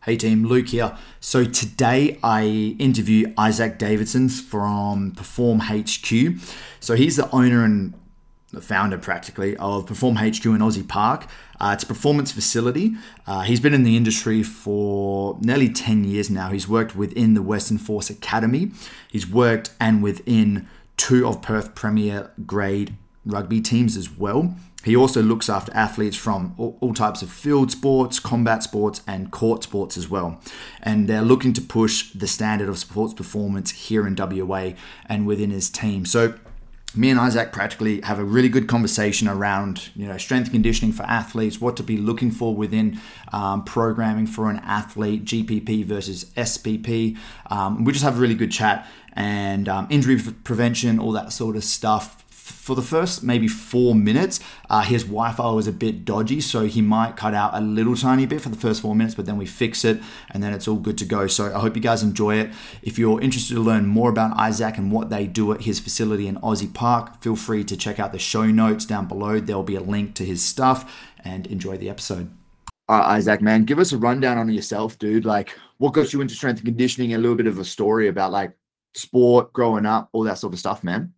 Hey team, Luke here. So today I interview Isaac Davidson from Perform HQ. So he's the owner and the founder practically of Perform HQ in Aussie Park. It's a performance facility. He's been in the industry for nearly 10 years now. He's worked within the Western Force Academy. He's worked and within two of Perth Premier grade rugby teams as well. He also looks after athletes from all types of field sports, combat sports, and court sports as well. And they're looking to push the standard of sports performance here in WA and within his team. So me and Isaac practically have a really good conversation around, strength and conditioning for athletes, what to be looking for within programming for an athlete, GPP versus SPP. We just have a really good chat and injury prevention, all that sort of stuff. For the first maybe 4 minutes, his Wi-Fi was a bit dodgy, so he might cut out a little tiny bit for the first 4 minutes, but then we fix it and then it's all good to go. So I hope you guys enjoy it. If you're interested to learn more about Isaac and what they do at his facility in Aussie Park, feel free to check out the show notes down below. There'll be a link to his stuff, and enjoy the episode. All right, Isaac, man, give us a rundown on yourself, dude. Like, what got you into strength and conditioning, and a little bit of a story about like sport, growing up, all that sort of stuff, man.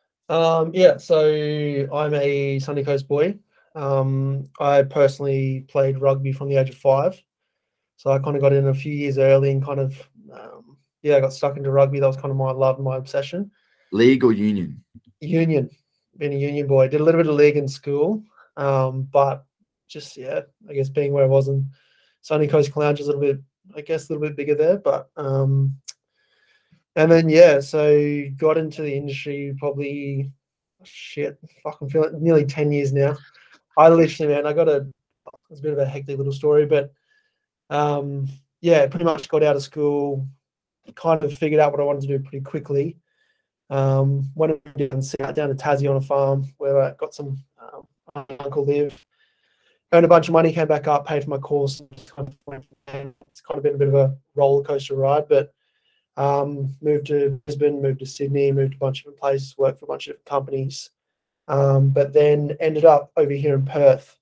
So I'm a Sunny Coast boy. I personally played rugby from the age of 5. So I kind of got in a few years early and I got stuck into rugby. That was kind of my love and my obsession. League or union? Union, being a union boy. Did a little bit of league in school, but I guess being where I was in Sunny Coast Clowns is a little bit bigger there, but and then, so got into the industry probably, fucking feel it, nearly 10 years now. I literally, man, it's a bit of a hectic little story, but pretty much got out of school, kind of figured out what I wanted to do pretty quickly. Went down to Tassie on a farm where I got some uncle live, earned a bunch of money, came back up, paid for my course. It's kind of been a bit of a roller coaster ride, but moved to Brisbane, moved to Sydney, moved to a bunch of different places, worked for a bunch of different companies, but then ended up over here in Perth.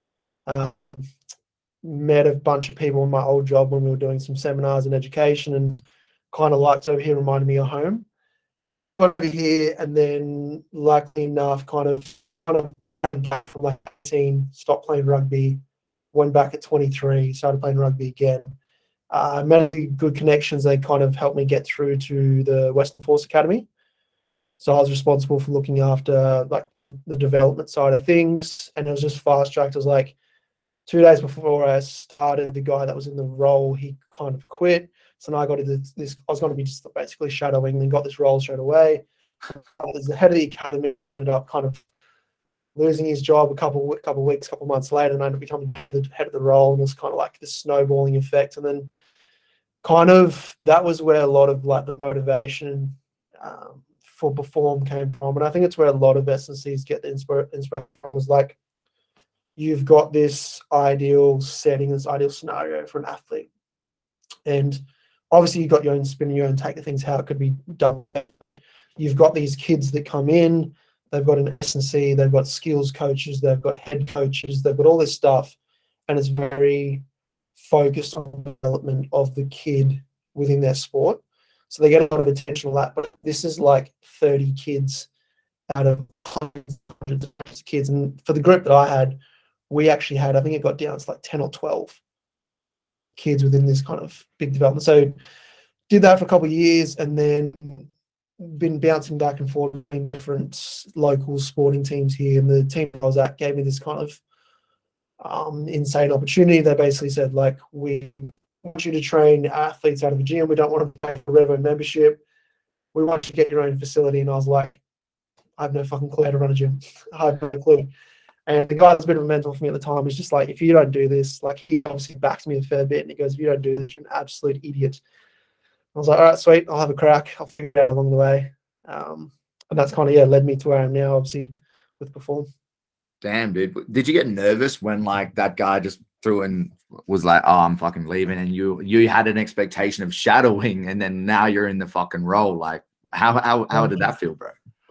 Met a bunch of people in my old job when we were doing some seminars and education, and kind of liked over here, reminded me of home. Got over here, and then luckily enough, kind of from like 18, stopped playing rugby, went back at 23, started playing rugby again. Many good connections. They kind of helped me get through to the Western Force Academy. So I was responsible for looking after like the development side of things, and it was just fast tracked. It was like 2 days before I started, the guy that was in the role, he kind of quit. So now I got into this. I was going to be just basically shadowing, and got this role straight away. As the head of the academy, ended up kind of losing his job a couple months later, and I ended up becoming the head of the role, and it was kind of like this snowballing effect. And then kind of that was where a lot of like the motivation for Perform came from. And I think it's where a lot of S&Cs get the inspiration from, was like, you've got this ideal setting, this ideal scenario for an athlete. And obviously you've got your own spin, your own take of things, how it could be done. You've got these kids that come in, they've got an S&C, they've got skills coaches, they've got head coaches, they've got all this stuff. And it's very focused on the development of the kid within their sport. So they get a lot of attention on that. But this is like 30 kids out of hundreds of kids. And for the group that I had, we actually had, I think it got down to like 10 or 12 kids within this kind of big development. So did that for a couple of years, and then been bouncing back and forth in different local sporting teams here. And the team I was at gave me this kind of insane opportunity. They basically said, like, we want you to train athletes out of a gym. We don't want to pay for Revo membership. We want you to get your own facility. And I was like, I have no fucking clue how to run a gym. I have no clue. And the guy that's a bit of a mentor for me at the time was just like, if you don't do this, like, he obviously backs me a fair bit. And he goes, if you don't do this, you're an absolute idiot. I was like, all right, sweet. I'll have a crack. I'll figure it out along the way. And that's kind of, led me to where I am now, obviously, with Perform. Damn, dude. Did you get nervous when like that guy just threw and was like, "Oh, I'm fucking leaving," and you had an expectation of shadowing, and then now you're in the fucking role? Like, how did that feel, bro?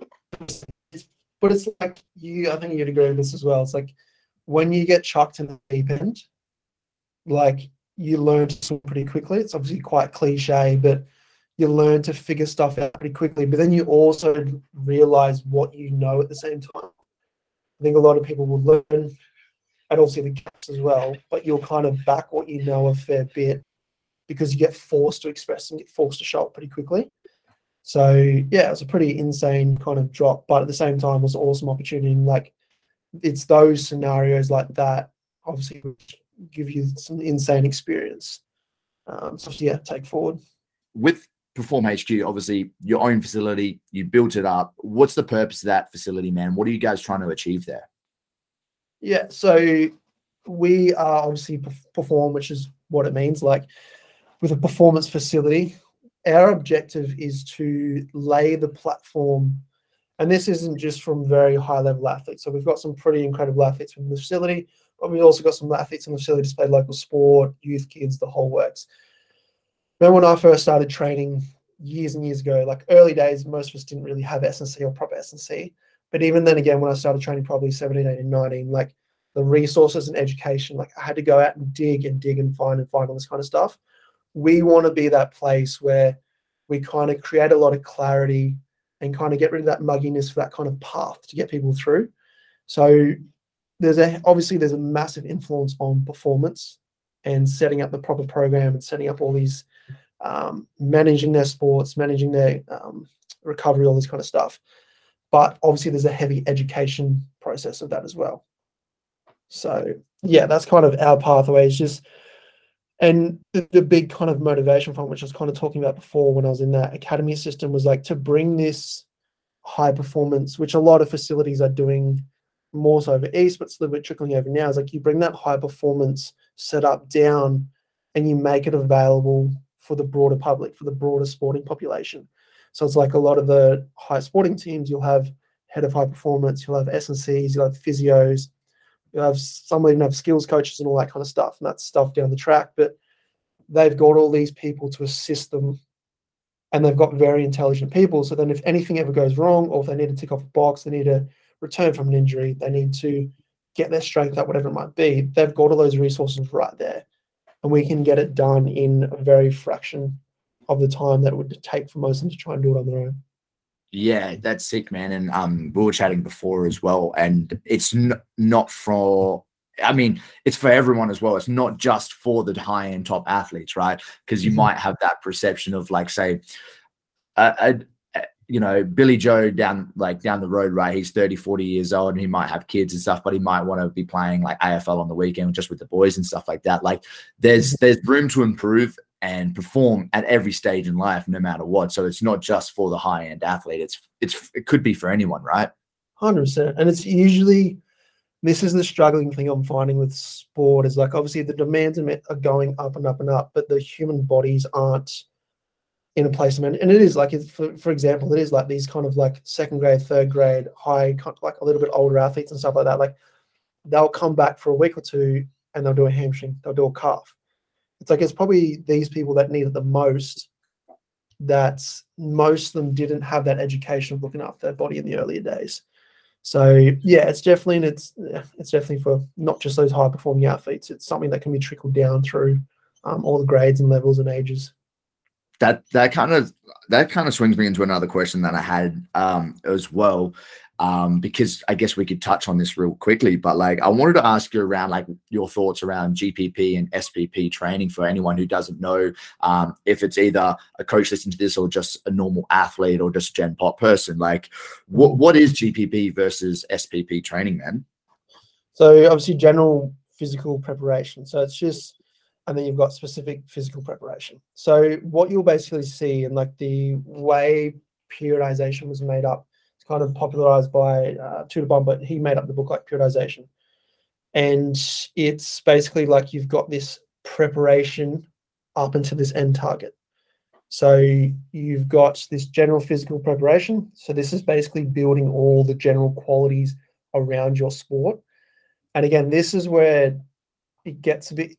But it's like I think you'd agree with this as well. It's like when you get chucked in the deep end, like you learn to swim pretty quickly. It's obviously quite cliche, but you learn to figure stuff out pretty quickly. But then you also realize what you know at the same time. I think a lot of people will learn, and also the gaps as well, but you'll kind of back what you know a fair bit because you get forced to express and get forced to show up pretty quickly. So yeah, it was a pretty insane kind of drop, but at the same time, it was an awesome opportunity. And like, it's those scenarios like that, obviously, which give you some insane experience. So yeah, take forward. With Perform HQ, obviously your own facility, you built it up. What's the purpose of that facility, man? What are you guys trying to achieve there? Yeah, so we are obviously Perform, which is what it means. Like, with a performance facility, our objective is to lay the platform, and this isn't just from very high level athletes. So we've got some pretty incredible athletes in the facility, but we've also got some athletes in the facility to play local sport, youth, kids, the whole works. Remember when I first started training years and years ago, like early days, most of us didn't really have S&C or proper S&C. But even then again, when I started training probably 17, 18, 19, like the resources and education, like I had to go out and dig and find all this kind of stuff. We want to be that place where we kind of create a lot of clarity and kind of get rid of that mugginess for that kind of path to get people through. So obviously there's a massive influence on performance and setting up the proper program and setting up all these, managing their sports, managing their recovery, all this kind of stuff. But obviously there's a heavy education process of that as well. So yeah, that's kind of our pathway. It's just, and the big kind of motivation from which I was kind of talking about before when I was in that academy system was like to bring this high performance, which a lot of facilities are doing more so over East, but it's a little bit trickling over now. Is like you bring that high performance setup down and you make it available for the broader public, for the broader sporting population. So it's like a lot of the high sporting teams, you'll have head of high performance, you'll have S&Cs, you'll have physios, you'll have some even have skills coaches and all that kind of stuff. And that's stuff down the track, but they've got all these people to assist them and they've got very intelligent people. So then if anything ever goes wrong, or if they need to tick off a box, they need to return from an injury, they need to get their strength up, whatever it might be, they've got all those resources right there. And we can get it done in a very fraction of the time that it would take for most of them to try and do it on their own. Yeah, that's sick, man. And we were chatting before as well. And it's not for, I mean, it's for everyone as well. It's not just for the high-end top athletes, right? Because you might have that perception of, like, say, you know, Billy Joe down the road, right? He's 30, 40 years old and he might have kids and stuff, but he might want to be playing like AFL on the weekend just with the boys and stuff like that. Like there's room to improve and perform at every stage in life, no matter what. So it's not just for the high end athlete. It could be for anyone, right? 100%. And it's usually, this is the struggling thing I'm finding with sport is like, obviously the demands are going up and up and up, but the human bodies aren't in a place, and it is like, for example, it is like these kind of like second grade, third grade, high, like a little bit older athletes and stuff like that. Like they'll come back for a week or two and they'll do a hamstring, they'll do a calf. It's like, it's probably these people that need it the most, that most of them didn't have that education of looking after their body in the earlier days. So yeah, it's definitely for not just those high performing athletes. It's something that can be trickled down through all the grades and levels and ages. That kind of swings me into another question that I had as well, because I guess we could touch on this real quickly, but like I wanted to ask you around like your thoughts around GPP and SPP training for anyone who doesn't know, if it's either a coach listening to this or just a normal athlete or just a Gen Pop person. Like what is GPP versus SPP training, man? So obviously general physical preparation. So it's just, and then you've got specific physical preparation. So what you'll basically see, and like the way periodization was made up, it's kind of popularized by Tudor Bomb, but he made up the book like Periodization. And it's basically like you've got this preparation up until this end target. So you've got this general physical preparation. So this is basically building all the general qualities around your sport. And again, this is where it gets a bit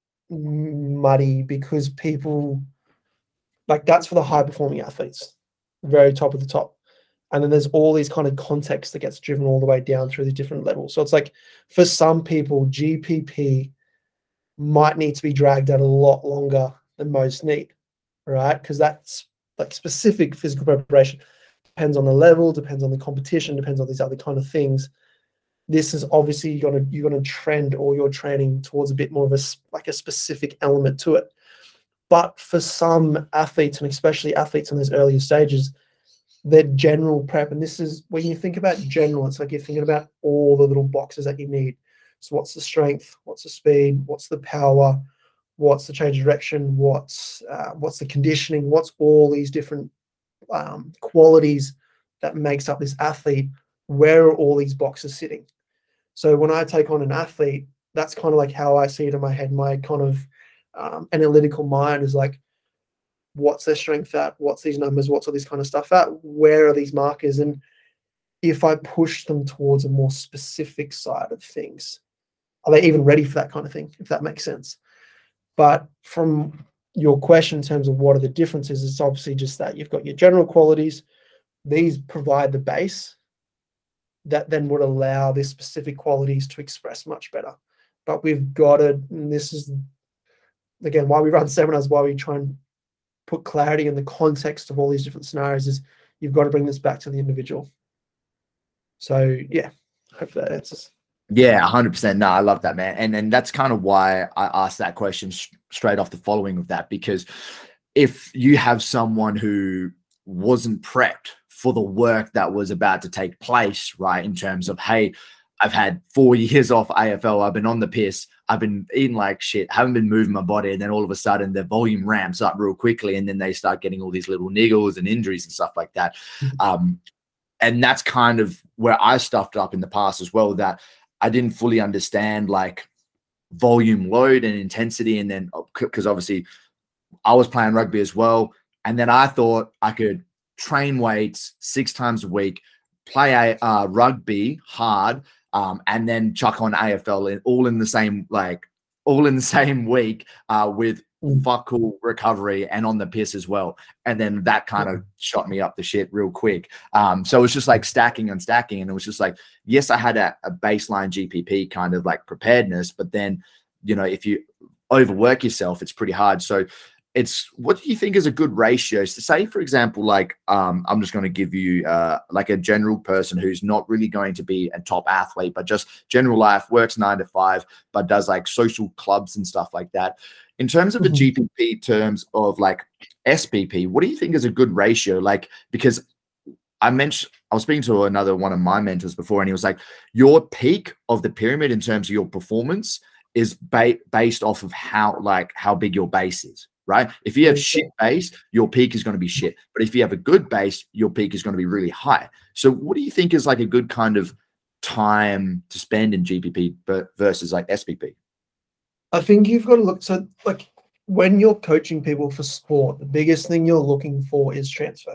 muddy because people, like, that's for the high performing athletes, very top of the top. And then there's all these kind of context that gets driven all the way down through the different levels. So it's like for some people, GPP might need to be dragged out a lot longer than most need, right? Because that's like specific physical preparation. Depends on the level, depends on the competition, depends on these other kind of things. This is obviously you're gonna trend all your training towards a bit more of a specific element to it. But for some athletes, and especially athletes in those earlier stages, their general prep, and this is when you think about general, it's like you're thinking about all the little boxes that you need. So what's the strength? What's the speed? What's the power? What's the change of direction? What's the conditioning? What's all these different qualities that makes up this athlete? Where are all these boxes sitting? So when I take on an athlete, that's kind of like how I see it in my head. My kind of analytical mind is like, what's their strength at? What's these numbers? What's all this kind of stuff at? Where are these markers? And if I push them towards a more specific side of things, are they even ready for that kind of thing, if that makes sense? But from your question in terms of what are the differences, it's obviously just that you've got your general qualities. These provide the base that then would allow these specific qualities to express much better. But we've got to, and this is, again, why we run seminars, why we try and put clarity in the context of all these different scenarios, is you've got to bring this back to the individual. So, yeah, hope that answers. Yeah, 100%. No, I love that, man. And that's kind of why I asked that question straight off the following of that, because if you have someone who wasn't prepped for the work that was about to take place, right, in terms of, hey, I've had 4 years off AFL, I've been on the piss, I've been eating like shit, haven't been moving my body, and then all of a sudden the volume ramps up real quickly, and then they start getting all these little niggles and injuries and stuff like that. And that's kind of where I stuffed up in the past as well, that I didn't fully understand like volume load and intensity. And then, because obviously I was playing rugby as well, and then I thought I could train weights 6 times a week, play rugby hard, and then chuck on AFL all in the same week with fuck all recovery and on the piss as well. And then that kind of shot me up the shit real quick. So it was just like stacking and stacking. And it was just like, yes, I had a baseline GPP kind of like preparedness, but then, you know, if you overwork yourself, it's pretty hard. So what do you think is a good ratio? So say, for example, like I'm just going to give you like a general person who's not really going to be a top athlete, but just general life, works 9 to 5, but does like social clubs and stuff like that. In terms of a GPP terms of like SPP, what do you think is a good ratio? Like, because I was speaking to another one of my mentors before, and he was like, your peak of the pyramid in terms of your performance is based off of how big your base is, right? If you have shit base, your peak is going to be shit. But if you have a good base, your peak is going to be really high. So what do you think is like a good kind of time to spend in GPP versus like SPP? I think you've got to look, so like when you're coaching people for sport, the biggest thing you're looking for is transfer.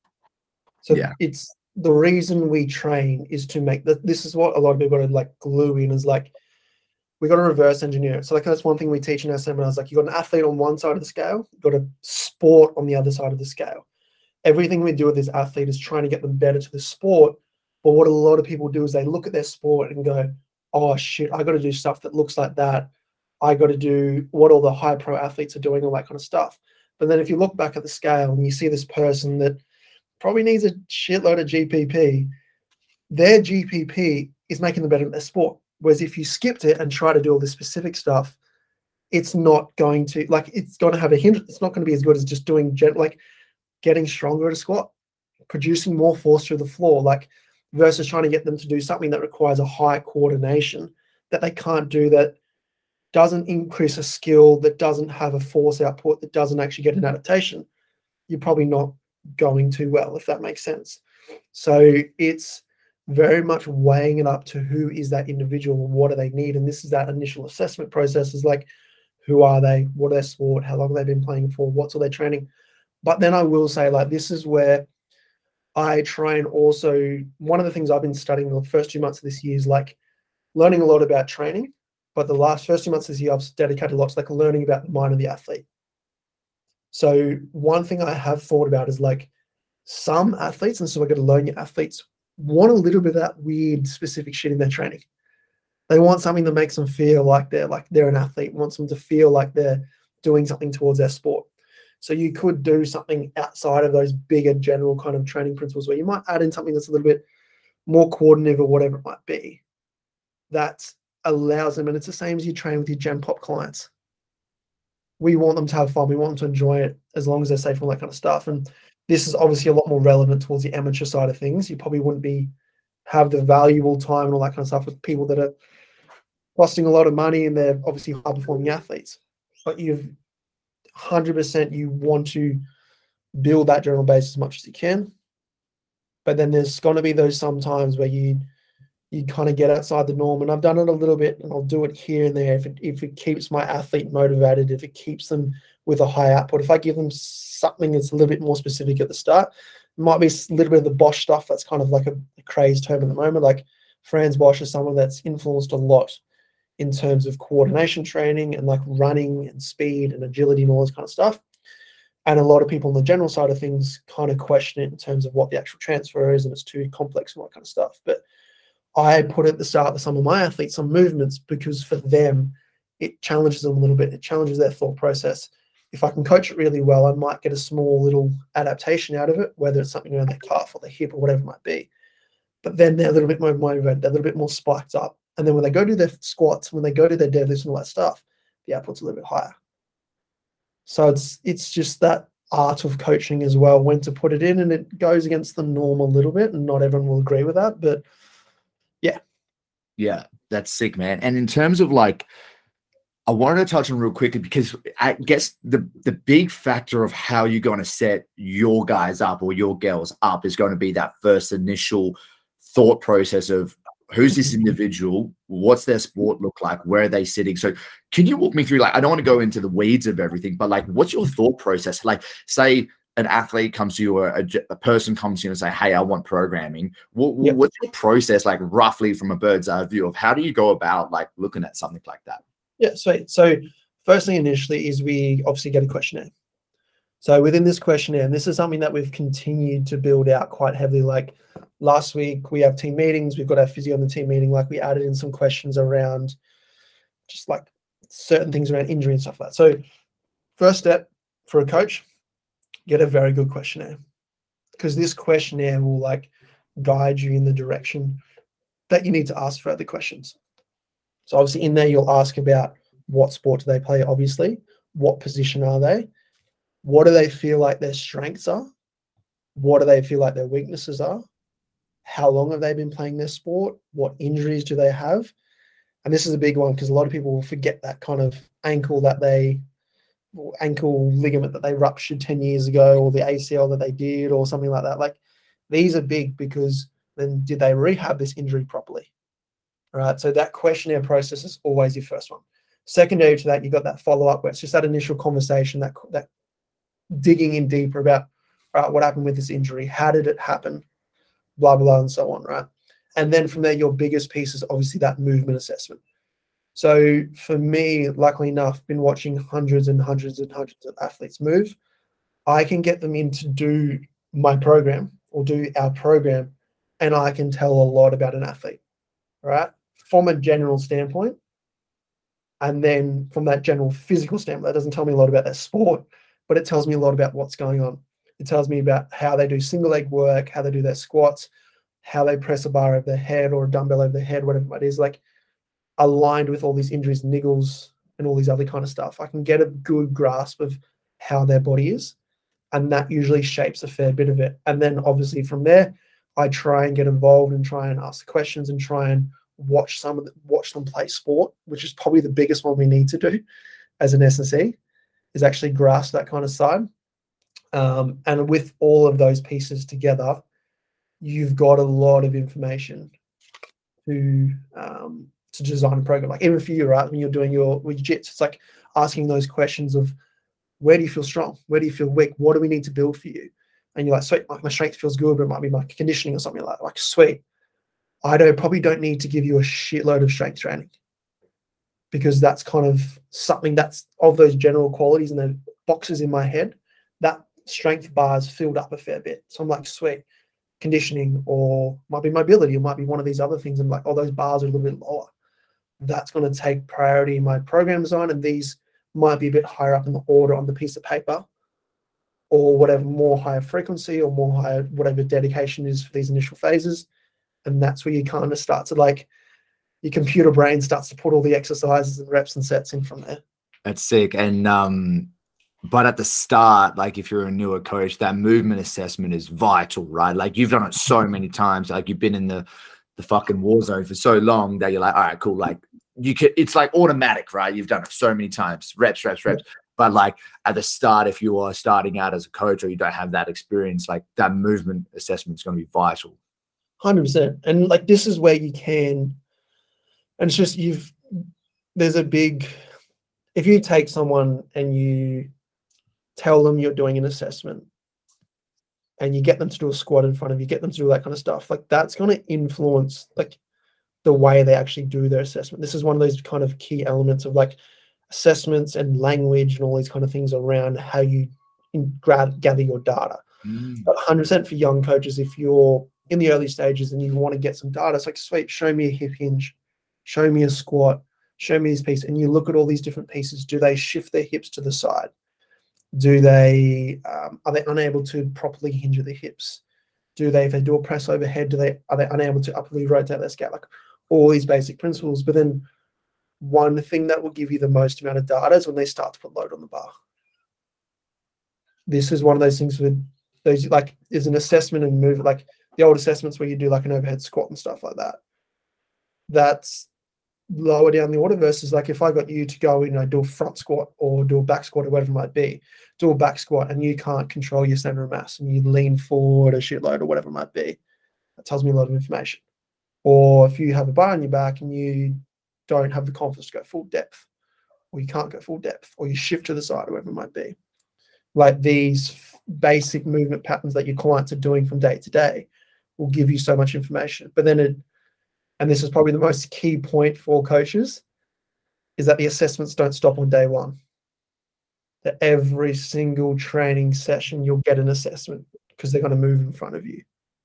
So it's the reason we train is to make this is what a lot of people got to like glue in, is like, we got to reverse engineer it. So like that's one thing we teach in our seminars. Like, you got an athlete on one side of the scale, you've got a sport on the other side of the scale. Everything we do with this athlete is trying to get them better to the sport. But what a lot of people do is they look at their sport and go, oh shit, I got to do stuff that looks like that. I got to do what all the high pro athletes are doing, all that kind of stuff. But then if you look back at the scale and you see this person that probably needs a shitload of GPP, their GPP is making them better at their sport. Whereas if you skipped it and try to do all this specific stuff, it's not going to, like, it's going to have a hint. It's not going to be as good as just doing like getting stronger at a squat, producing more force through the floor, like, versus trying to get them to do something that requires a high coordination that they can't do, that doesn't increase a skill, that doesn't have a force output, that doesn't actually get an adaptation. You're probably not going too well, if that makes sense. So it's very much weighing it up to who is that individual and what do they need. And this is that initial assessment process, is like, who are they? What are their sport? How long have they been playing for? What's all their training? But then I will say, like, this is where I try and also, one of the things I've been studying the first 2 months of this year is like learning a lot about training. But the first 2 months of this year, I've dedicated a lot to like learning about the mind of the athlete. So one thing I have thought about is like some athletes, and so I got to learn your athletes, want a little bit of that weird specific shit in their training. They want something that makes them feel like they're an athlete, wants them to feel like they're doing something towards their sport. So you could do something outside of those bigger general kind of training principles where you might add in something that's a little bit more coordinative or whatever it might be that allows them. And it's the same as you train with your Gen Pop clients. We want them to have fun. We want them to enjoy it as long as they're safe and all that kind of stuff. And this is obviously a lot more relevant towards the amateur side of things. You probably wouldn't have the valuable time and all that kind of stuff with people that are costing a lot of money and they're obviously high performing athletes. But you've 100% you want to build that general base as much as you can. But then there's going to be those sometimes where you kind of get outside the norm. And I've done it a little bit and I'll do it here and there if it keeps my athlete motivated, if it keeps them with a high output. If I give them something that's a little bit more specific at the start, it might be a little bit of the Bosch stuff that's kind of like a crazed term at the moment. Like Franz Bosch is someone that's influenced a lot in terms of coordination training and like running and speed and agility and all this kind of stuff. And a lot of people on the general side of things kind of question it in terms of what the actual transfer is and it's too complex and all that kind of stuff. But I put at the start with some of my athletes some movements because for them, it challenges them a little bit. It challenges their thought process. If I can coach it really well, I might get a small little adaptation out of it, whether it's something around their calf or their hip or whatever it might be. But then they're a little bit more motivated, they're a little bit more spiked up. And then when they go do their squats, when they go do their deadlifts and all that stuff, the output's a little bit higher. So it's just that art of coaching as well, when to put it in, and it goes against the norm a little bit, and not everyone will agree with that, but yeah. Yeah, that's sick, man. And in terms of like, I wanted to touch on real quickly because I guess the big factor of how you're going to set your guys up or your girls up is going to be that first initial thought process of who's this individual, what's their sport look like, where are they sitting. So can you walk me through, like, I don't want to go into the weeds of everything, but like, what's your thought process? Like, say an athlete comes to you or a person comes to you and say, hey, I want programming. What's your process, like, roughly from a bird's eye view of how do you go about like looking at something like that? Yeah, sweet. So first thing initially is we obviously get a questionnaire. So within this questionnaire, and this is something that we've continued to build out quite heavily, like last week we have team meetings, we've got our physio on the team meeting, like we added in some questions around just like certain things around injury and stuff like that. So first step for a coach, get a very good questionnaire, because this questionnaire will like guide you in the direction that you need to ask further questions. So obviously in there, you'll ask about what sport do they play, obviously, what position are they, what do they feel like their strengths are, what do they feel like their weaknesses are, how long have they been playing their sport, what injuries do they have. And this is a big one because a lot of people will forget that kind of ankle ligament that they ruptured 10 years ago, or the ACL that they did, or something like that. Like, these are big because then did they rehab this injury properly? All right, so that questionnaire process is always your first one. Secondary to that, you've got that follow-up where it's just that initial conversation, that digging in deeper about, right, what happened with this injury, how did it happen, blah, blah, and so on, right? And then from there, your biggest piece is obviously that movement assessment. So for me, luckily enough, been watching hundreds and hundreds and hundreds of athletes move. I can get them in to do my program or do our program, and I can tell a lot about an athlete, right? From a general standpoint. And then from that general physical standpoint, that doesn't tell me a lot about their sport, but it tells me a lot about what's going on. It tells me about how they do single leg work, how they do their squats, how they press a bar over their head or a dumbbell over their head, whatever it is, like aligned with all these injuries, niggles, and all these other kind of stuff. I can get a good grasp of how their body is, and that usually shapes a fair bit of it. And then obviously from there, I try and get involved and try and ask questions and try and watch them play sport, which is probably the biggest one we need to do as an SSE, is actually grasp that kind of side. And with all of those pieces together, you've got a lot of information to design a program. Like even for you, right, when you're doing your jits, it's like asking those questions of where do you feel strong? Where do you feel weak? What do we need to build for you? And you're like, sweet, my strength feels good, but it might be my conditioning or something like that. Like, sweet, I probably don't need to give you a shitload of strength training, because that's kind of something that's of those general qualities and the boxes in my head, that strength bar's filled up a fair bit. So I'm like, sweet, conditioning, or might be mobility, or might be one of these other things. I'm like, oh, those bars are a little bit lower. that's going to take priority in my program design, and these might be a bit higher up in the order on the piece of paper, or whatever, more higher frequency or more higher, whatever dedication is for these initial phases. And that's where you kind of start to, like, your computer brain starts to put all the exercises and reps and sets in from there. That's sick. And but at the start, like if you're a newer coach, that movement assessment is vital, right? Like you've done it so many times, like you've been in the fucking war zone for so long that you're like, all right, cool. Like you could, it's like automatic, right? You've done it so many times, reps. Yeah. But like at the start, if you are starting out as a coach or you don't have that experience, like that movement assessment is going to be vital. 100%. And like, this is where you can, and it's just, there's a big, if you take someone and you tell them you're doing an assessment and you get them to do a squat in front of you, get them to do that kind of stuff, like that's going to influence like the way they actually do their assessment. This is one of those kind of key elements of like assessments and language and all these kind of things around how you gather your data. But 100% for young coaches, if you're in the early stages and you want to get some data, it's like, sweet, show me a hip hinge, show me a squat, show me this piece. And you look at all these different pieces. Do they shift their hips to the side? Do they, are they unable to properly hinge at the hips? If they do a press overhead, are they unable to upwardly rotate their scap? Like all these basic principles. But then one thing that will give you the most amount of data is when they start to put load on the bar. This is one of those things with those, like, is an assessment and move, like the old assessments where you do like an overhead squat and stuff like that. That's lower down the order versus like if I got you to go, do a front squat or do a back squat or whatever it might be, do a back squat and you can't control your center of mass and you lean forward a shitload or whatever it might be. That tells me a lot of information. Or if you have a bar on your back and you don't have the confidence to go full depth, or you can't go full depth, or you shift to the side or whatever it might be. Like these basic movement patterns that your clients are doing from day to day will give you so much information. But then and this is probably the most key point for coaches, is that the assessments don't stop on day one. That every single training session, you'll get an assessment because they're going to move in front of you.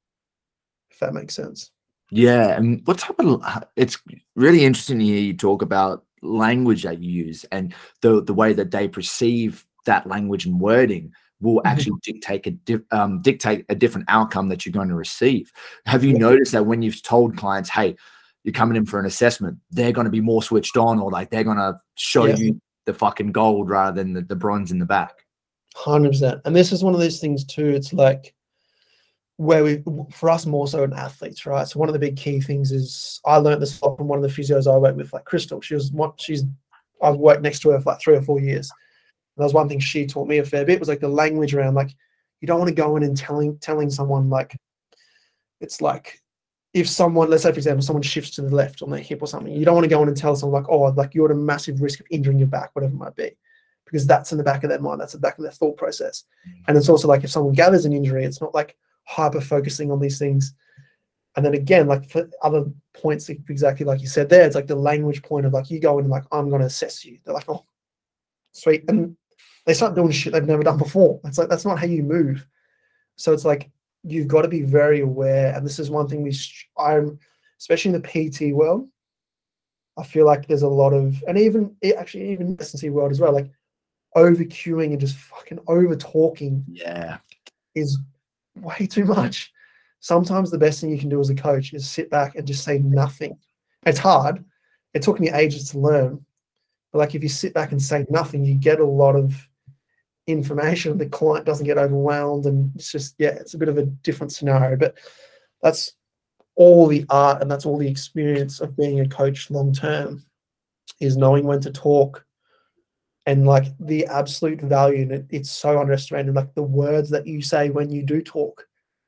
If that makes sense. Yeah. And what type of, it's really interesting to hear you talk about language that you use and the way that they perceive that language and wording will actually dictate a different outcome that you're going to receive. Have you noticed that when you've told clients, hey, you're coming in for an assessment, they're going to be more switched on, or like they're going to show you the fucking gold rather than the bronze in the back? 100%. And this is one of those things too. It's like where for us more so in athletes, right? So one of the big key things is, I learned this from one of the physios I work with, like Crystal. I've worked next to her for like 3 or 4 years. And that was one thing she taught me a fair bit, was like the language around, like, you don't want to go in and telling someone, like, it's like, if someone, let's say for example, someone shifts to the left on their hip or something, you don't want to go in and tell someone like, oh, like you're at a massive risk of injuring your back, whatever it might be, because that's in the back of their mind, that's the back of their thought process. And it's also like, if someone gathers an injury, it's not like hyper focusing on these things. And then again, like for other points, exactly like you said there, it's like the language point of like, you go in and like, I'm going to assess you. They're like, oh, sweet. And they start doing shit they've never done before. It's like, that's not how you move. So it's like, you've got to be very aware. And this is one thing I'm, especially in the PT world, I feel like there's a lot of, and even S&C world as well, like over cueing and just fucking over talking is way too much. Sometimes the best thing you can do as a coach is sit back and just say nothing. It's hard. It took me ages to learn. But like if you sit back and say nothing, you get a lot of information. The client doesn't get overwhelmed, and it's just, it's a bit of a different scenario. But that's all the art and that's all the experience of being a coach long term, is knowing when to talk. And like the absolute value in it, it's so underestimated. Like the words that you say when you do talk.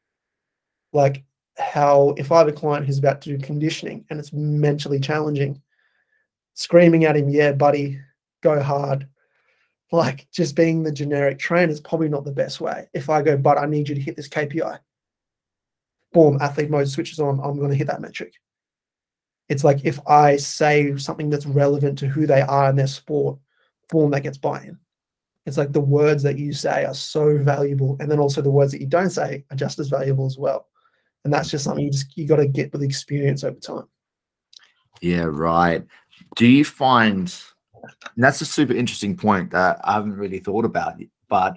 Like how, if I have a client who's about to do conditioning and it's mentally challenging, screaming at him, yeah, buddy, go hard. Like just being the generic trainer is probably not the best way. If I go, but I need you to hit this KPI. Boom, athlete mode switches on. I'm going to hit that metric. It's like if I say something that's relevant to who they are in their sport, boom, that gets buy-in. It's like the words that you say are so valuable. And then also the words that you don't say are just as valuable as well. And that's just something you got to get with experience over time. Yeah, right. Do you find, and that's a super interesting point that I haven't really thought about, but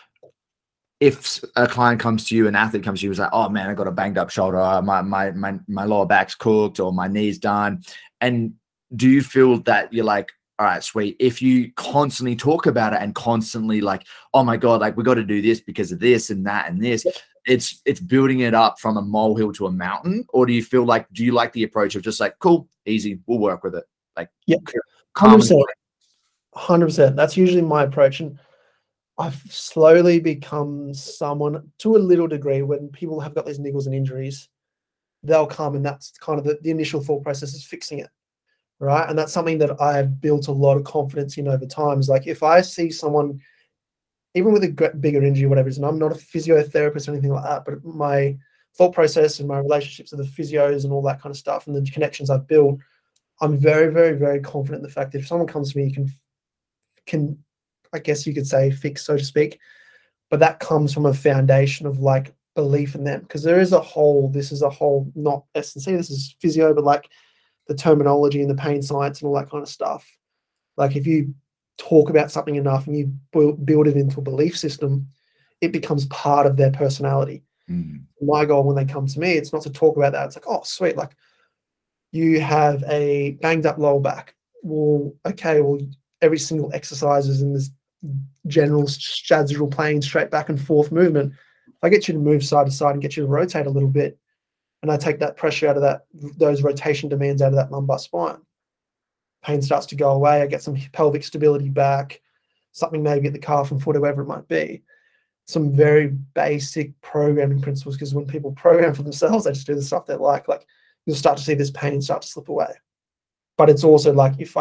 if a client comes to you, an athlete comes to you, is like, oh man, I got a banged up shoulder, my lower back's cooked, or my knee's done. And do you feel that you're like, all right, sweet. If you constantly talk about it and constantly like, oh my God, like we got to do this because of this and that and this, it's building it up from a molehill to a mountain? Or do you feel like, do you like the approach of just like, cool, easy, we'll work with it? Like, yeah, calm 100%. 100%. That's usually my approach. And I've slowly become someone, to a little degree, when people have got these niggles and injuries, they'll come, and that's kind of the initial thought process is fixing it, right? And that's something that I've built a lot of confidence in over time. Is like, if I see someone, even with a bigger injury, whatever it is, and I'm not a physiotherapist or anything like that, but my thought process and my relationships with the physios and all that kind of stuff and the connections I've built, I'm very, very, very confident in the fact that if someone comes to me, can I guess you could say fix, so to speak, but that comes from a foundation of like belief in them, because this is a whole, not S&C, this is physio, but like the terminology and the pain science and all that kind of stuff. Like if you talk about something enough and you build it into a belief system, it becomes part of their personality. My goal when they come to me, it's not to talk about that. It's like, oh, sweet, like you have a banged up lower back. Well, okay, well, every single exercise is in this general sagittal plane, straight back and forth movement. If I get you to move side to side and get you to rotate a little bit, and I take that pressure out of those rotation demands out of that lumbar spine, pain starts to go away. I get some pelvic stability back, something maybe at the calf and foot, whoever it might be. Some very basic programming principles, because when people program for themselves, they just do the stuff they like you'll start to see this pain start to slip away. But it's also like, if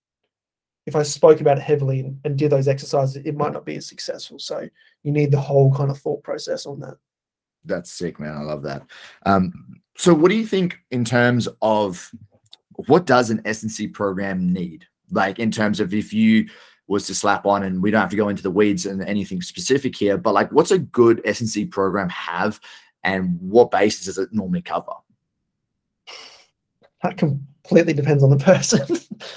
I spoke about it heavily and did those exercises, it might not be as successful. So you need the whole kind of thought process on that. That's sick, man. I love that. So what do you think in terms of what does an S&C program need? Like in terms of if you was to slap on, and we don't have to go into the weeds and anything specific here, but like what's a good S&C program have, and what basis does it normally cover? That completely depends on the person.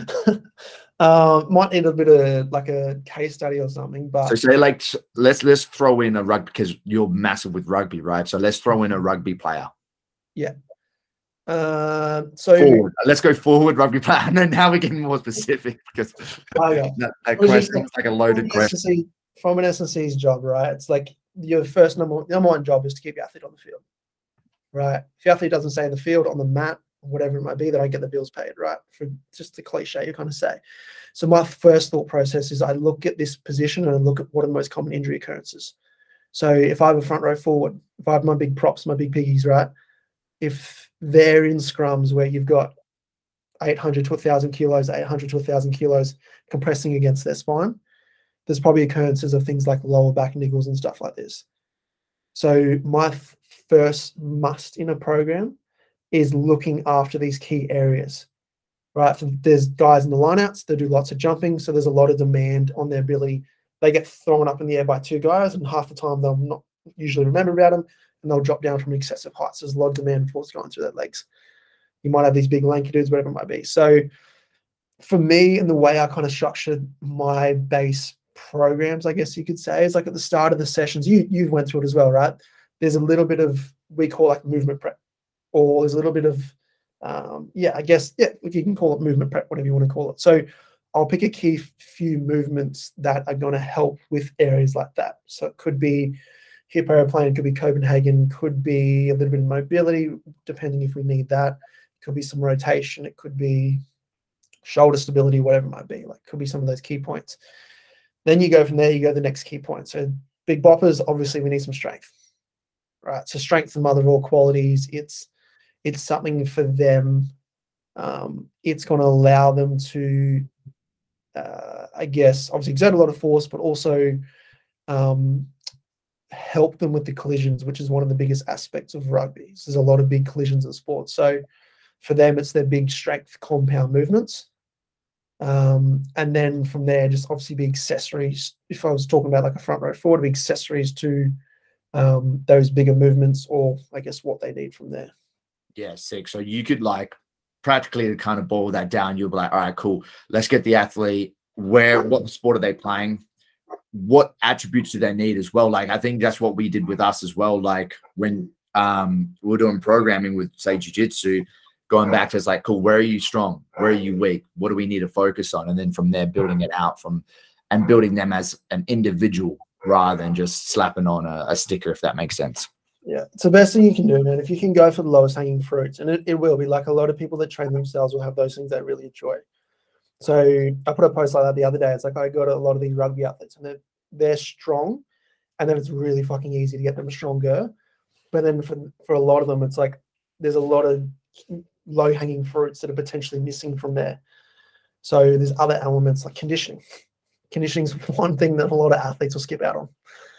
Might need a bit of like a case study or something, but so say like let's throw in a rugby, because you're massive with rugby, right? So let's throw in a rugby player. Yeah. So forward. Let's go forward rugby player, and then now we're getting more specific, because that question is like a loaded question. From an S&C's job, right? It's like your first number one job is to keep your athlete on the field, right? If your athlete doesn't stay in the field, on the mat, whatever it might be, that I get the bills paid, right? For just the cliche you kind of say. So my first thought process is I look at this position and I look at what are the most common injury occurrences. So if I have a front row forward, if I have my big props, my big piggies, right? If they're in scrums where you've got 800 to 1,000 kilos, 800 to 1,000 kilos compressing against their spine, there's probably occurrences of things like lower back niggles and stuff like this. So my first must in a program is looking after these key areas, right? So there's guys in the lineouts that do lots of jumping, so there's a lot of demand on their ability. They get thrown up in the air by two guys, and half the time they'll not usually remember about them, and they'll drop down from excessive heights. There's a lot of demand for what's going through their legs. You might have these big lanky dudes, whatever it might be. So for me, and the way I kind of structured my base programs, I guess you could say, is like at the start of the sessions, you went through it as well, right? There's a little bit of, we call like movement prep, or there's a little bit of, if you can call it movement prep, whatever you want to call it. So I'll pick a key few movements that are going to help with areas like that. So it could be hip aeroplane, could be Copenhagen, could be a little bit of mobility, depending if we need that. It could be some rotation. It could be shoulder stability, whatever it might be. Like, could be some of those key points. Then you go from there, you go to the next key point. So big boppers, obviously we need some strength, right? So strength, the mother of all qualities. It's something for them. It's going to allow them to, obviously exert a lot of force, but also help them with the collisions, which is one of the biggest aspects of rugby. So there's a lot of big collisions in sports. So for them, it's their big strength compound movements. And then from there, just obviously be accessories. If I was talking about like a front row forward, be accessories to those bigger movements, or I guess what they need from there. Yeah, sick. So you could like practically to kind of boil that down, you'll be like, all right, cool. Let's get the athlete. What sport are they playing? What attributes do they need as well? Like, I think that's what we did with us as well. Like when we were doing programming with, say, jiu-jitsu, going back to, it's like, cool, where are you strong? Where are you weak? What do we need to focus on? And then from there, building it out and building them as an individual rather than just slapping on a sticker, if that makes sense. Yeah, it's the best thing you can do, man. If you can go for the lowest hanging fruits, and it will be, like, a lot of people that train themselves will have those things they really enjoy. So I put a post like that the other day. It's like, I got a lot of these rugby athletes and they're strong, and then it's really fucking easy to get them stronger. But then for a lot of them, it's like there's a lot of low hanging fruits that are potentially missing from there. So there's other elements like conditioning. Conditioning is one thing that a lot of athletes will skip out on.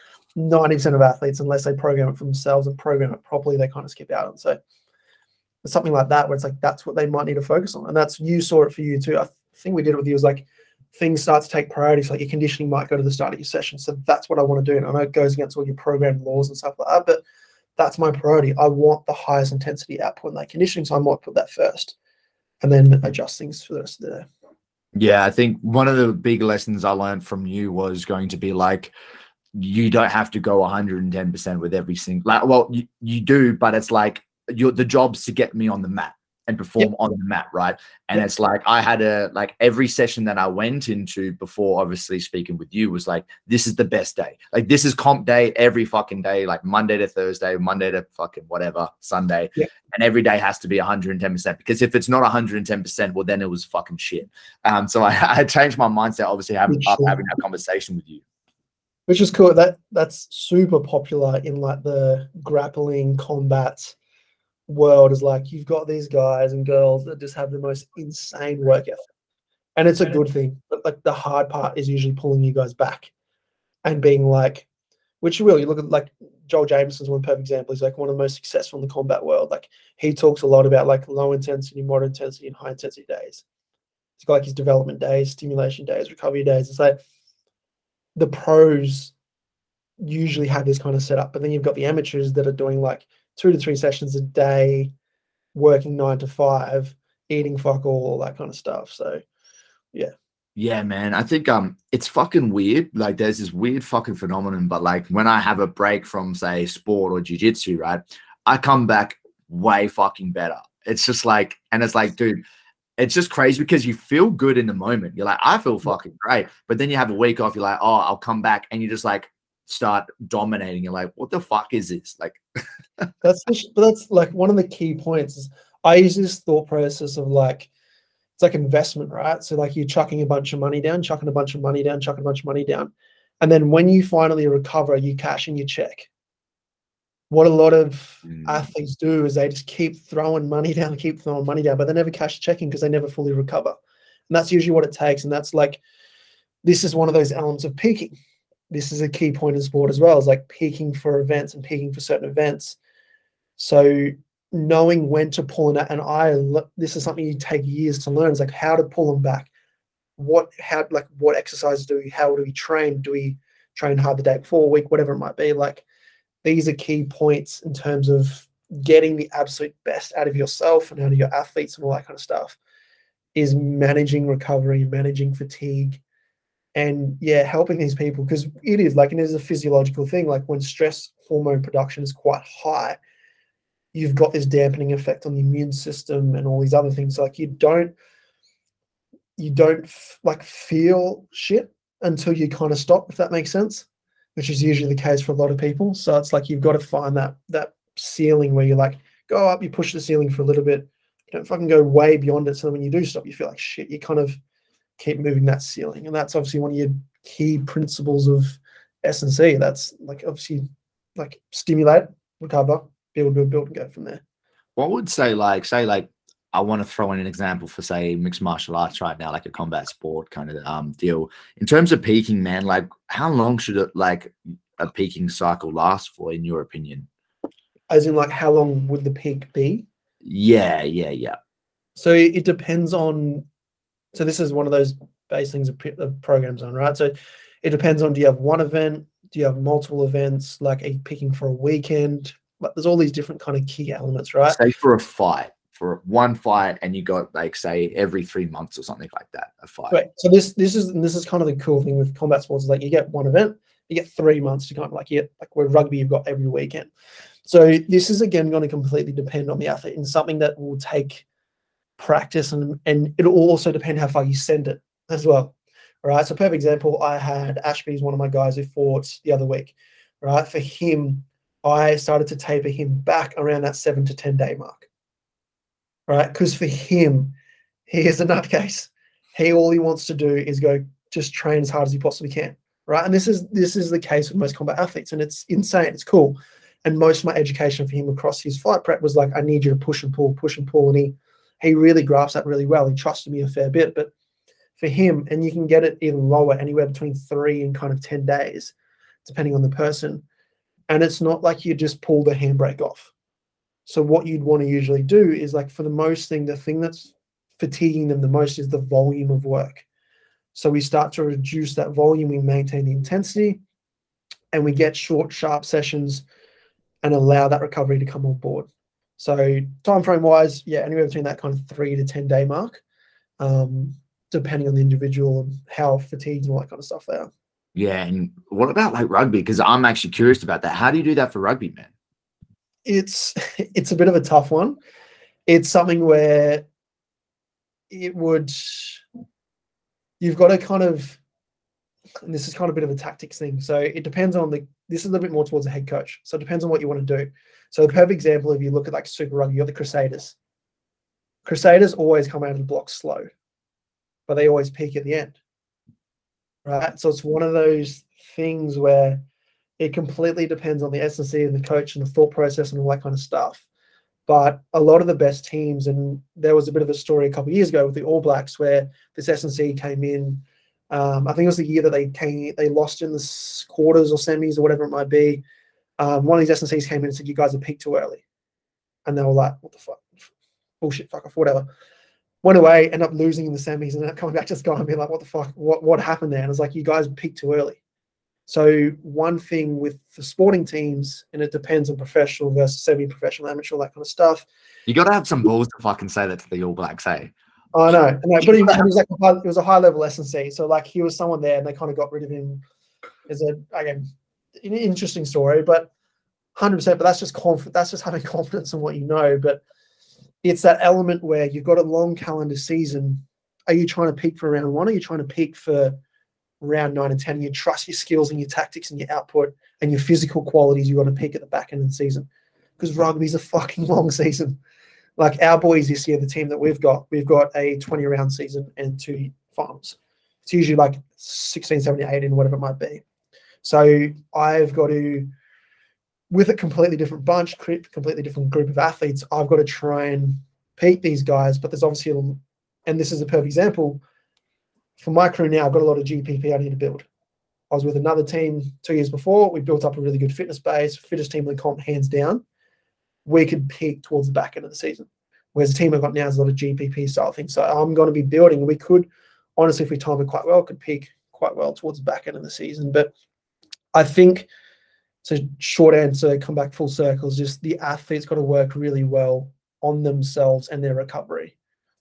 90% of athletes, unless they program it for themselves and program it properly, they kind of skip out on. So it's something like that where it's like that's what they might need to focus on. And that's, you saw it for you too. I think we did it with you. It was like things start to take priorities, like your conditioning might go to the start of your session. So that's what I want to do. And I know it goes against all your program laws and stuff like that, but that's my priority. I want the highest intensity output in that conditioning, so I might put that first and then adjust things for the rest of the day. Yeah, I think one of the big lessons I learned from you was going to be like, you don't have to go 110% with every single, like, well, you do, but it's like the job's to get me on the mat and perform on the mat, right? And it's like, I had every session that I went into before, obviously speaking with you, was like, this is the best day. Like, this is comp day every fucking day, like Monday to Thursday, Monday to fucking whatever, Sunday. Yeah. And every day has to be 110%, because if it's not 110%, well, then it was fucking shit. So I changed my mindset, obviously, having that conversation with you. Which is cool. That's super popular in like the grappling combat world, is like, you've got these guys and girls that just have the most insane work ethic. And it's a good thing. But like the hard part is usually pulling you guys back and being like, which you will. You look at like Joel Jameson's one perfect example. He's like one of the most successful in the combat world. Like, he talks a lot about like low intensity, moderate intensity, and high intensity days. He's got like his development days, stimulation days, recovery days. It's like the pros usually have this kind of setup, but then you've got the amateurs that are doing like 2 to 3 sessions a day, working 9 to 5, eating fuck all that kind of stuff. So yeah, man, I think it's fucking weird. Like, there's this weird fucking phenomenon, but like when I have a break from, say, sport or jiu-jitsu, right, I come back way fucking better. It's just like, and it's like, dude, it's just crazy because you feel good in the moment. You're like, I feel fucking great. But then you have a week off. You're like, oh, I'll come back. And you just like start dominating. You're like, what the fuck is this? Like, that's like one of the key points is I use this thought process of like, it's like investment, right? So like you're chucking a bunch of money down, chucking a bunch of money down, chucking a bunch of money down. And then when you finally recover, you cash in your check. What a lot of athletes do is they just keep throwing money down, but they never cash checking because they never fully recover. And that's usually what it takes. And that's like, this is one of those elements of peaking. This is a key point in sport as well, is like peaking for events and peaking for certain events. So knowing when to pull in that, and this is something you take years to learn, is like how to pull them back. What exercises do we, how do we train? Do we train hard the day before, week, whatever it might be? Like, these are key points in terms of getting the absolute best out of yourself and out of your athletes and all that kind of stuff, is managing recovery, managing fatigue, and helping these people, because it is like, and it is a physiological thing. Like when stress hormone production is quite high, you've got this dampening effect on the immune system and all these other things. Like you don't like feel shit until you kind of stop, if that makes sense, which is usually the case for a lot of people. So it's like, you've got to find that ceiling where you like go up, you push the ceiling for a little bit, you don't fucking go way beyond it. So when you do stop, you feel like shit. You kind of keep moving that ceiling. And that's obviously one of your key principles of S&C. That's like, obviously, like stimulate, recover, build, and go from there. What would say I want to throw in an example for, say, mixed martial arts right now, like a combat sport kind of deal. In terms of peaking, man, like how long should it, like a peaking cycle last for, in your opinion? As in, like, how long would the peak be? Yeah. So it depends on. So this is one of those base things of programs on, right? So it depends on, do you have one event? Do you have multiple events? Like, are you peaking for a weekend? Like, there's all these different kind of key elements, right? Say for a fight. for one fight, and you got like say every 3 months or something like that a fight. Right. So this is kind of the cool thing with combat sports is like you get one event, you get 3 months to kind of like where rugby you've got every weekend. So this is again going to completely depend on the athlete and something that will take practice and it'll also depend how far you send it as well. All right. So perfect example, I had Ashby's one of my guys who fought the other week. Right. For him, I started to taper him back around that 7 to 10 day mark. Right. Because for him, he is a nutcase. All he wants to do is go just train as hard as he possibly can. Right. And this is the case with most combat athletes. And it's insane. It's cool. And most of my education for him across his fight prep was like, I need you to push and pull. And he really grasped that really well. He trusted me a fair bit. But for him, and you can get it even lower, anywhere between 3 and kind of 10 days, depending on the person. And it's not like you just pull the handbrake off. So what you'd want to usually do is like for the most thing, the thing that's fatiguing them the most is the volume of work. So we start to reduce that volume, we maintain the intensity, and we get short, sharp sessions and allow that recovery to come on board. So time frame wise, yeah, anywhere between that kind of 3 to 10 day mark, depending on the individual and how fatigued and all that kind of stuff they are. Yeah, and what about like rugby? Because I'm actually curious about that. How do you do that for rugby, man? It's a bit of a tough one. It's something where you've got to kind of, and this is kind of a bit of a tactics thing. So it depends on this is a little bit more towards a head coach. So it depends on what you want to do. So the perfect example, if you look at like Super Rugby, you've got the Crusaders. Crusaders always come out of the block slow, but they always peak at the end. Right. So it's one of those things where it completely depends on the S&C and the coach and the thought process and all that kind of stuff. But a lot of the best teams, and there was a bit of a story a couple of years ago with the All Blacks where this S&C came in. I think it was the year that they lost in the quarters or semis or whatever it might be. One of these S&Cs came in and said, "You guys are peaked too early," and they were like, "What the fuck? Bullshit, fuck off, whatever." Went away, ended up losing in the semis, and ended up coming back to Sky and being like, "What the fuck? What happened there?" And it's like, "You guys peaked too early." So one thing with the sporting teams, and it depends on professional versus semi-professional, amateur, all that kind of stuff. You got to have some balls to fucking say that to the All Blacks, eh? I know, but it was a high-level S&C. So like he was someone there, and they kind of got rid of him. As an interesting story, but 100%. But that's just that's just having confidence in what you know. But it's that element where you've got a long calendar season. Are you trying to peak for round 1? Or are you trying to peak for round 9 and 10? And you trust your skills and your tactics and your output and your physical qualities. You got to peak at the back end of the season because rugby's a fucking long season. Like our boys this year, the team that we've got a 20-round season and 2 finals. It's usually like 16, 17, 18, whatever it might be. So I've got to, with a completely different bunch, completely different group of athletes, I've got to try and peak these guys. But there's obviously, and this is a perfect example, for my crew now, I've got a lot of GPP I need to build. I was with another team 2 years before. We built up a really good fitness base, fittest team in the comp, hands down. We could peak towards the back end of the season. Whereas the team I've got now is a lot of GPP style things. So I'm going to be building. We could, honestly, if we time it quite well, could peak quite well towards the back end of the season. But I think, so short answer, come back full circle, is just the athlete's got to work really well on themselves and their recovery.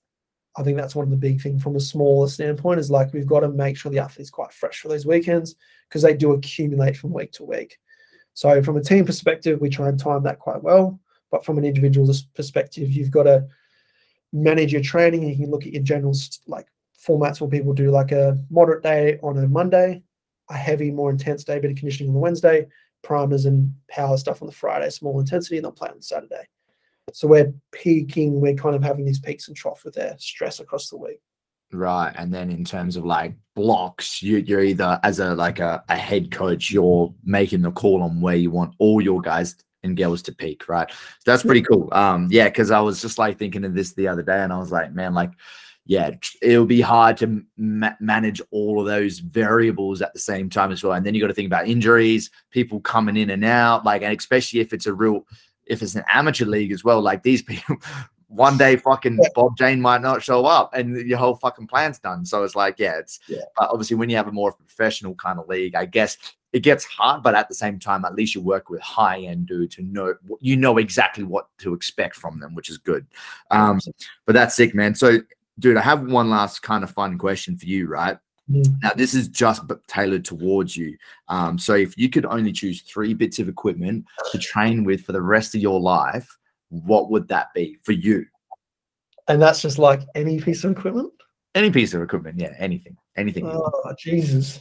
I think that's one of the big things from a smaller standpoint is like we've got to make sure the athlete's quite fresh for those weekends because they do accumulate from week to week. So from a team perspective, we try and time that quite well. But from an individual perspective, you've got to manage your training. And you can look at your general like formats where people do like a moderate day on a Monday, a heavy, more intense day, bit of conditioning on the Wednesday, primers and power stuff on the Friday, small intensity, and they'll play on the Saturday. So we're peaking, we're kind of having these peaks and troughs with their stress across the week. Right. And then in terms of like blocks, you're either as a head coach, you're making the call on where you want all your guys and girls to peak, right? So that's pretty cool. Yeah, because I was just like thinking of this the other day and I was like, man, like, yeah, it'll be hard to manage all of those variables at the same time as well. And then you got to think about injuries, people coming in and out, like, and especially if it's an amateur league as well, like these people, one day fucking Bob Jane might not show up and your whole fucking plan's done. So it's like, but obviously when you have a more professional kind of league, I guess it gets hard, but at the same time, at least you work with high end dudes who know exactly what to expect from them, which is good. But that's sick, man. So, dude, I have one last kind of fun question for you, right? Now, this is just tailored towards you. So if you could only choose 3 bits of equipment to train with for the rest of your life, what would that be for you? And that's just like any piece of equipment? Any piece of equipment, yeah, anything. Oh, Jesus.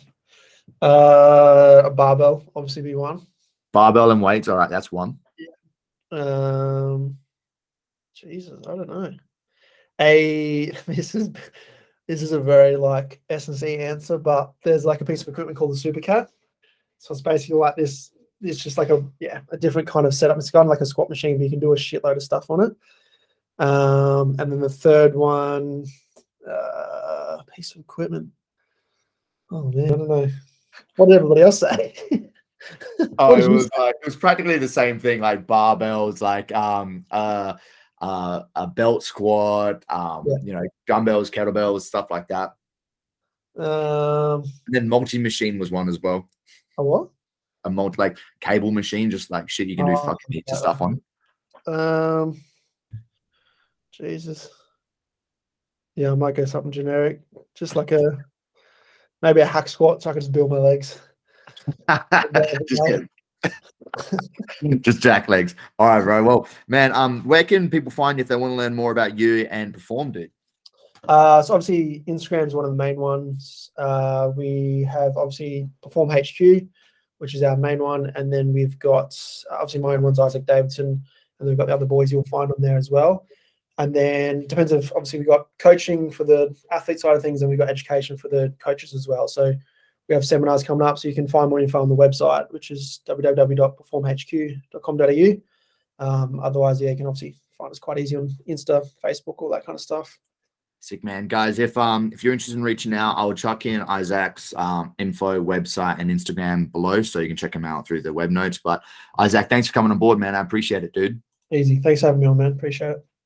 A barbell, obviously, be one. Barbell and weights, all right, that's one. Yeah. Jesus, I don't know. This is a very like S&C answer, but there's like a piece of equipment called the Supercat. So it's basically like this. It's just like a different kind of setup. It's kind of like a squat machine, but you can do a shitload of stuff on it. And then the third one, piece of equipment. Oh man, I don't know. What did everybody else say? It was practically the same thing, like barbells, like a belt squat, you know, dumbbells, kettlebells, stuff like that. And then multi-machine was one as well. A what? A like cable machine, just like shit you can do fucking heaps of stuff on. Jesus. Yeah, I might go something generic. Just like maybe a hack squat so I can just build my legs. Just jack legs. All right, bro. Well, man, where can people find you if they want to learn more about you and Perform, dude? So obviously Instagram is one of the main ones. We have obviously Perform HQ, which is our main one, and then we've got obviously my own one's Isaac Davidson, and we've got the other boys you'll find on there as well. And then depends of obviously we've got coaching for the athlete side of things, and we've got education for the coaches as well. So we have seminars coming up, so you can find more info on the website, which is www.performhq.com.au. Otherwise, yeah, you can obviously find us quite easy on Insta, Facebook, all that kind of stuff. Sick, man. Guys, if you're interested in reaching out, I'll chuck in Isaac's info, website, and Instagram below, so you can check him out through the web notes. But Isaac, thanks for coming on board, man. I appreciate it, dude. Easy. Thanks for having me on, man. Appreciate it.